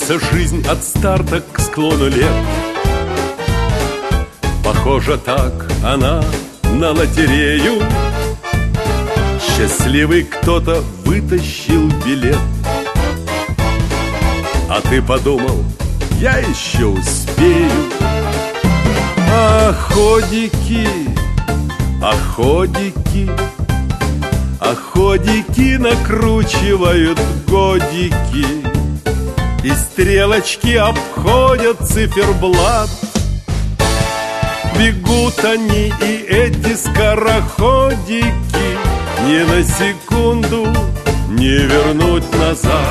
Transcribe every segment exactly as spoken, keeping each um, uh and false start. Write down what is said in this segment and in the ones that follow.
Движется жизнь от старта к склону лет. Похоже, так она на лотерею. Счастливый кто-то вытащил билет. А ты подумал, я еще успею. Охотники, охотники, охотники накручивают годики, и стрелочки обходят циферблат. Бегут они, и эти скороходики ни на секунду не вернуть назад.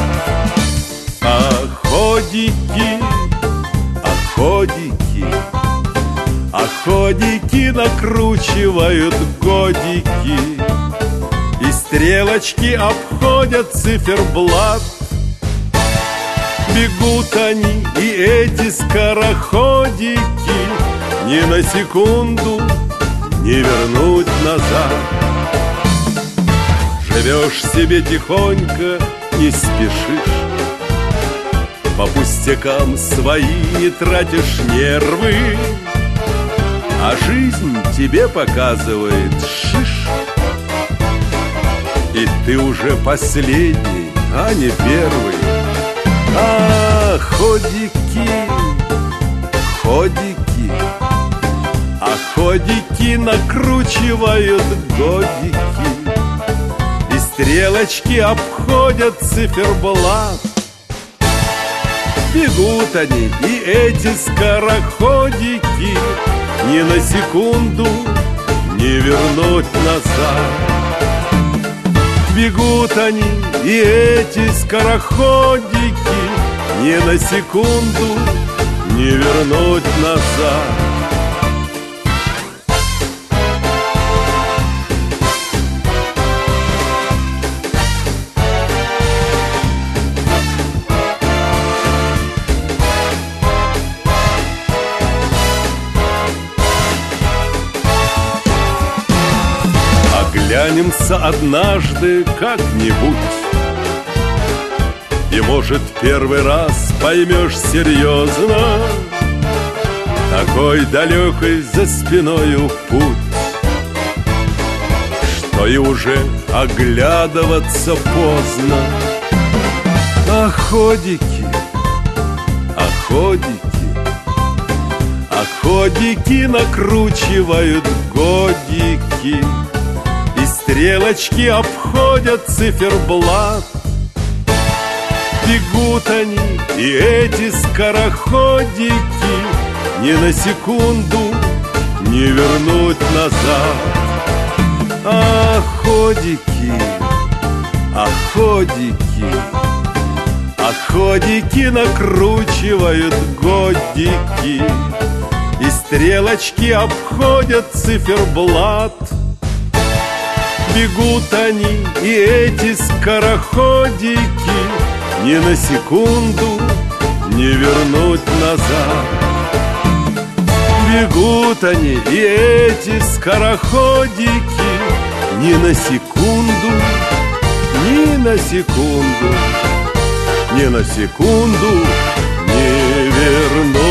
Охотники, охотники, охотники накручивают годики, и стрелочки обходят циферблат. Бегут они, и эти скороходики ни на секунду не вернуть назад. Живешь себе тихонько, не спешишь, по пустякам свои не тратишь нервы, а жизнь тебе показывает шиш. И ты уже последний, а не первый. Охотники, ходики, охотники накручивают годики, и стрелочки обходят циферблат. Бегут они, и эти скороходики ни на секунду не вернуть назад. Бегут они, и эти скороходики ни на секунду не вернуть назад. Оглянемся однажды как-нибудь, и, может, первый раз поймешь серьезно, такой далекой за спиною путь, что и уже оглядываться поздно. Охотники, охотники, охотники накручивают годики, и стрелочки обходят циферблат. Бегут они, и эти скороходики ни на секунду не вернуть назад. Охотники, охотники, охотники накручивают годики, и стрелочки обходят циферблат. Бегут они, и эти скороходики ни на секунду не вернуть назад. Бегут они, и эти скороходики ни на секунду, ни на секунду, ни на секунду не вернуть.